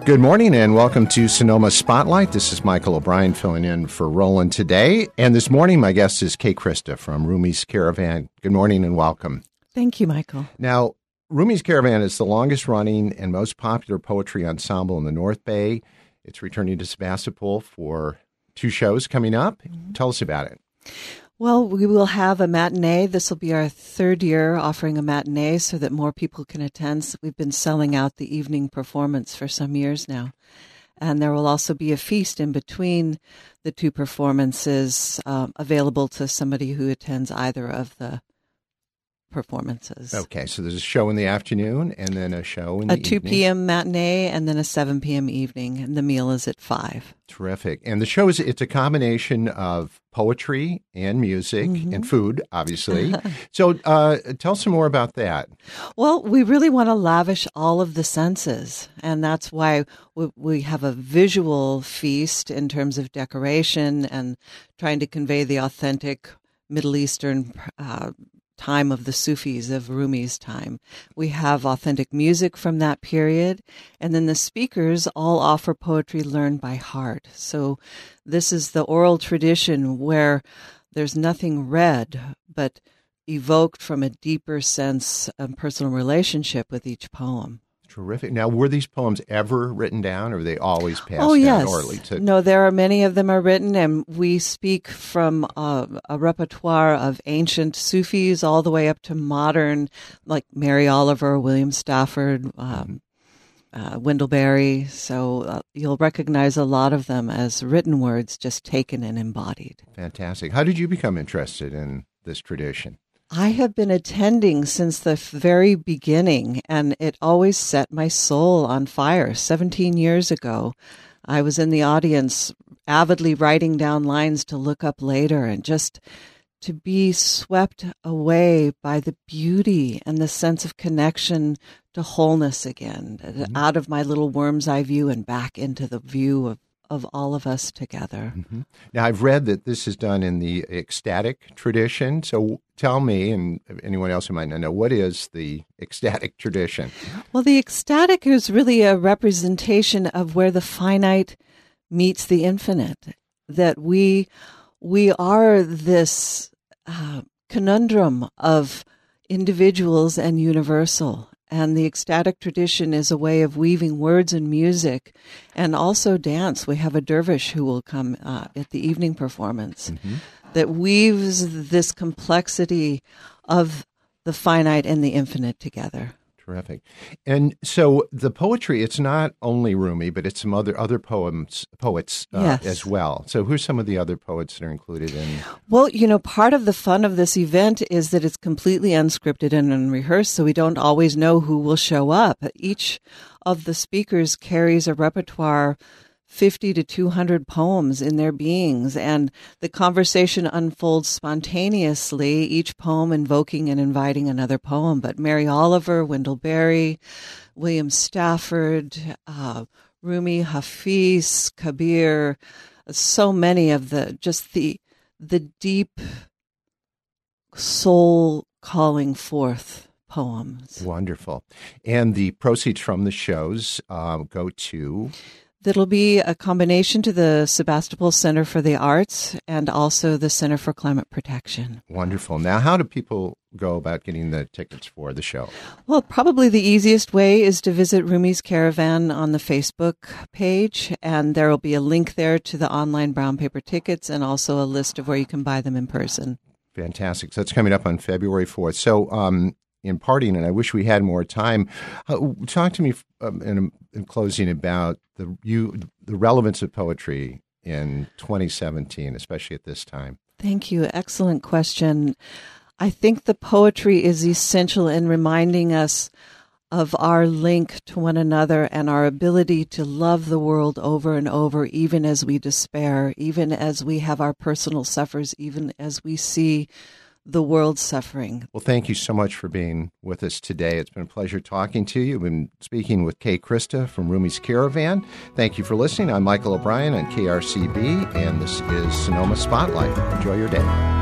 Good morning and welcome to Sonoma Spotlight. This is Michael O'Brien filling in for Roland today. And this morning my guest is Kay Christa from Rumi's Caravan. Good morning and welcome. Thank you, Michael. Now, Rumi's Caravan is the longest running and most popular poetry ensemble in the North Bay. It's returning to Sebastopol for 2 shows coming up. Tell us about it. Well, we will have a matinee. This will be our 3rd year offering a matinee so that more people can attend. We've been selling out the evening performance for some years now. And there will also be a feast in between the 2 performances available to somebody who attends either of the performances. Okay, so there's a show in the afternoon and then a show in the evening. A 2 p.m. matinee and then a 7 p.m. evening, and the meal is at 5. Terrific. And the show it's a combination of poetry and music and food, obviously. So tell some more about that. Well, we really want to lavish all of the senses, and that's why we have a visual feast in terms of decoration and trying to convey the authentic Middle Eastern time of the Sufis, of Rumi's time. We have authentic music from that period, and then the speakers all offer poetry learned by heart. So this is the oral tradition where there's nothing read, but evoked from a deeper sense of personal relationship with each poem. Terrific. Now, were these poems ever written down, or were they always passed down yes. orally? No, there are many of them are written, and we speak from a repertoire of ancient Sufis all the way up to modern, like Mary Oliver, William Stafford, Wendell Berry. So you'll recognize a lot of them as written words, just taken and embodied. Fantastic. How did you become interested in this tradition? I have been attending since the very beginning, and it always set my soul on fire. 17 years ago, I was in the audience avidly writing down lines to look up later, and just to be swept away by the beauty and the sense of connection to wholeness again, out of my little worm's eye view and back into the view of all of us together. Now, I've read that this is done in the ecstatic tradition. So tell me, and anyone else who might not know, what is the ecstatic tradition? Well, the ecstatic is really a representation of where the finite meets the infinite, that we are this conundrum of individuals and universal. And the ecstatic tradition is a way of weaving words and music and also dance. We have a dervish who will come at the evening performance that weaves this complexity of the finite and the infinite together. Terrific. And so the poetry, it's not only Rumi, but it's some other poets yes. as well. So who's some of the other poets that are included in? Well, part of the fun of this event is that it's completely unscripted and unrehearsed, so we don't always know who will show up. Each of the speakers carries a repertoire 50 to 200 poems in their beings, and the conversation unfolds spontaneously, each poem invoking and inviting another poem. But Mary Oliver, Wendell Berry, William Stafford, Rumi, Hafiz, Kabir, so many of the deep soul calling forth poems. Wonderful. And the proceeds from the shows go to? That'll be a combination to the Sebastopol Center for the Arts and also the Center for Climate Protection. Wonderful. Now, how do people go about getting the tickets for the show? Well, probably the easiest way is to visit Rumi's Caravan on the Facebook page, and there will be a link there to the online brown paper tickets and also a list of where you can buy them in person. Fantastic. So that's coming up on February 4th. So, in parting, and I wish we had more time, talk to me in closing about the relevance of poetry in 2017, especially at this time. Thank you. Excellent question. I think the poetry is essential in reminding us of our link to one another and our ability to love the world over and over, even as we despair, even as we have our personal suffers, even as we see the world suffering. Well, thank you so much for being with us today. It's been a pleasure talking to you. We've been speaking with Kay Christa from Rumi's Caravan. Thank you for listening. I'm Michael O'Brien on KRCB, and this is Sonoma Spotlight. Enjoy your day.